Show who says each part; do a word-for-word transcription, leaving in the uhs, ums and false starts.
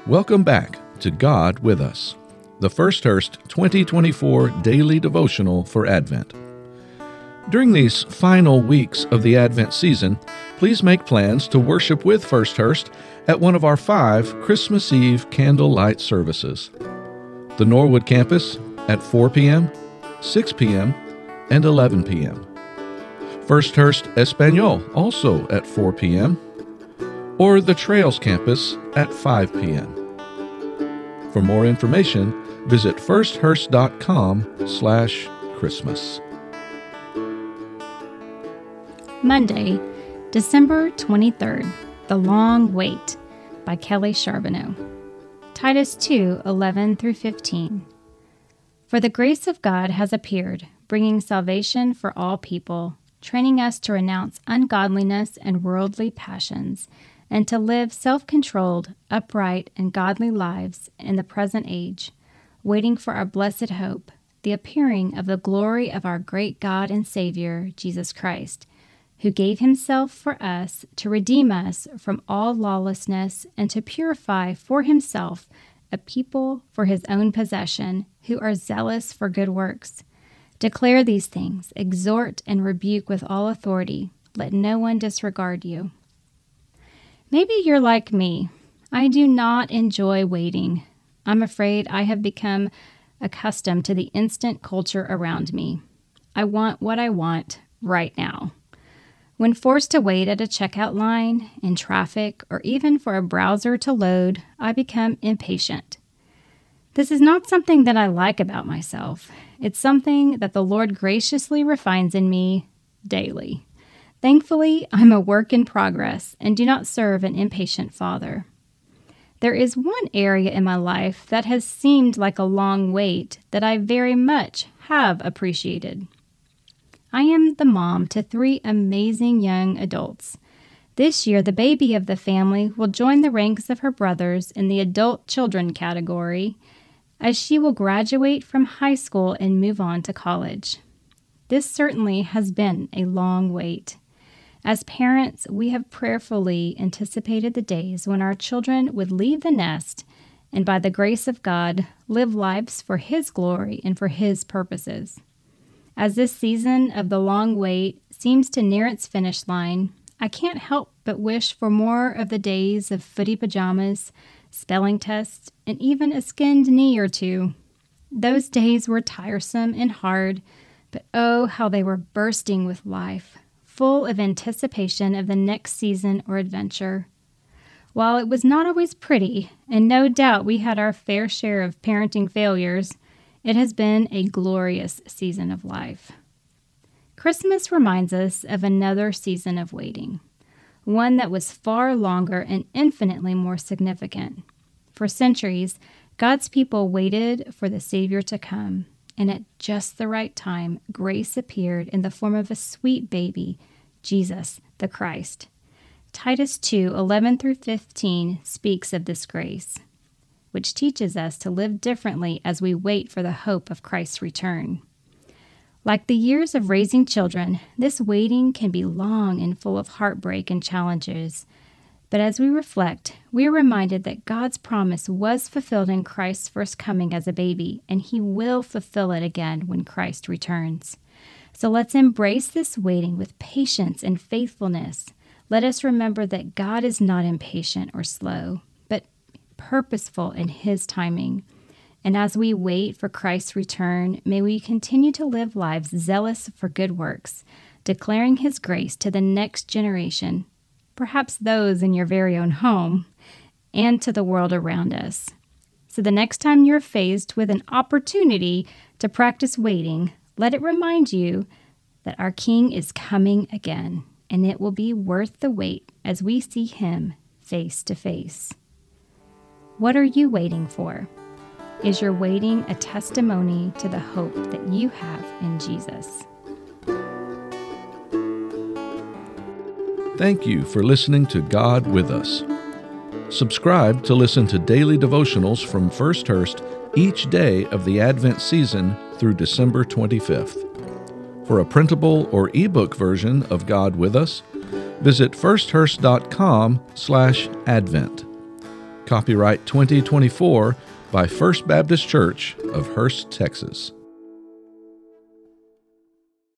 Speaker 1: Welcome back to God With Us, the Firsthurst twenty twenty-four Daily Devotional for Advent. During these final weeks of the Advent season, please make plans to worship with Firsthurst at one of our five Christmas Eve candlelight services. The Norwood campus at four p.m., six p.m., and eleven p.m. Firsthurst Espanol also at four p.m., or the Trails campus at five p.m. For more information, visit firsthurst.com slash Christmas.
Speaker 2: Monday, December twenty-third, The Long Wait by Kelly Charbonneau. Titus two, eleven through fifteen. For the grace of God has appeared, bringing salvation for all people, training us to renounce ungodliness and worldly passions, and to live self-controlled, upright, and godly lives in the present age, waiting for our blessed hope, the appearing of the glory of our great God and Savior, Jesus Christ, who gave himself for us to redeem us from all lawlessness and to purify for himself a people for his own possession, who are zealous for good works. Declare these things, exhort and rebuke with all authority. Let no one disregard you. Maybe you're like me. I do not enjoy waiting. I'm afraid I have become accustomed to the instant culture around me. I want what I want right now. When forced to wait at a checkout line, in traffic, or even for a browser to load, I become impatient. This is not something that I like about myself. It's something that the Lord graciously refines in me daily. Thankfully, I'm a work in progress and do not serve an impatient Father. There is one area in my life that has seemed like a long wait that I very much have appreciated. I am the mom to three amazing young adults. This year, the baby of the family will join the ranks of her brothers in the adult children category, as she will graduate from high school and move on to college. This certainly has been a long wait. As parents, we have prayerfully anticipated the days when our children would leave the nest and, by the grace of God, live lives for His glory and for His purposes. As this season of the long wait seems to near its finish line, I can't help but wish for more of the days of footy pajamas, spelling tests, and even a skinned knee or two. Those days were tiresome and hard, but oh, how they were bursting with life, full of anticipation of the next season or adventure. While it was not always pretty, and no doubt we had our fair share of parenting failures, it has been a glorious season of life. Christmas reminds us of another season of waiting, one that was far longer and infinitely more significant. For centuries, God's people waited for the Savior to come, and at just the right time, grace appeared in the form of a sweet baby, Jesus the Christ. Titus two, eleven through fifteen speaks of this grace, which teaches us to live differently as we wait for the hope of Christ's return. Like the years of raising children, this waiting can be long and full of heartbreak and challenges. But as we reflect, we are reminded that God's promise was fulfilled in Christ's first coming as a baby, and He will fulfill it again when Christ returns. So let's embrace this waiting with patience and faithfulness. Let us remember that God is not impatient or slow, but purposeful in His timing. And as we wait for Christ's return, may we continue to live lives zealous for good works, declaring His grace to the next generation, perhaps those in your very own home, and to the world around us. So the next time you're faced with an opportunity to practice waiting, let it remind you that our King is coming again, and it will be worth the wait as we see Him face to face. What are you waiting for? Is your waiting a testimony to the hope that you have in Jesus?
Speaker 1: Thank you for listening to God With Us. Subscribe to listen to daily devotionals from Firsthurst each day of the Advent season through December twenty-fifth. For a printable or ebook version of God With Us, visit firsthurst.com slash Advent. Copyright twenty twenty-four by First Baptist Church of Hurst, Texas.